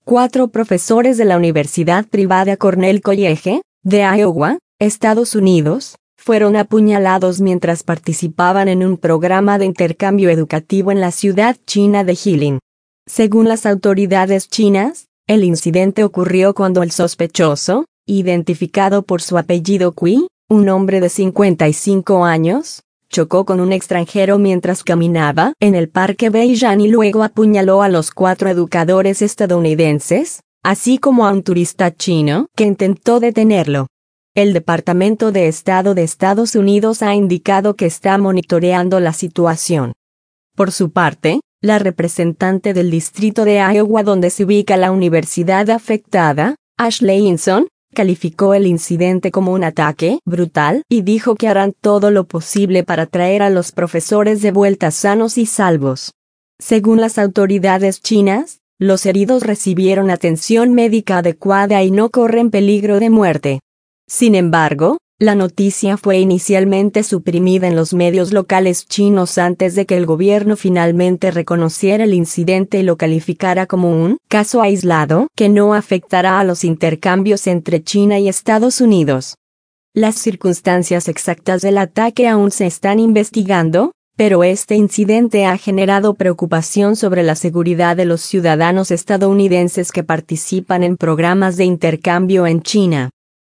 4 profesores de la Universidad Privada Cornell College, de Iowa, Estados Unidos, fueron apuñalados mientras participaban en un programa de intercambio educativo en la ciudad china de Jilin. Según las autoridades chinas, el incidente ocurrió cuando el sospechoso, identificado por su apellido Cui, un hombre de 55 años, chocó con un extranjero mientras caminaba en el Parque Beijan y luego apuñaló a los 4 educadores estadounidenses, así como a un turista chino que intentó detenerlo. El Departamento de Estado de Estados Unidos ha indicado que está monitoreando la situación. Por su parte, la representante del distrito de Iowa donde se ubica la universidad afectada, Ashley Hinson, calificó el incidente como un ataque brutal y dijo que harán todo lo posible para traer a los profesores de vuelta sanos y salvos. Según las autoridades chinas, los heridos recibieron atención médica adecuada y no corren peligro de muerte. Sin embargo, la noticia fue inicialmente suprimida en los medios locales chinos antes de que el gobierno finalmente reconociera el incidente y lo calificara como un caso aislado que no afectará a los intercambios entre China y Estados Unidos. Las circunstancias exactas del ataque aún se están investigando, pero este incidente ha generado preocupación sobre la seguridad de los ciudadanos estadounidenses que participan en programas de intercambio en China.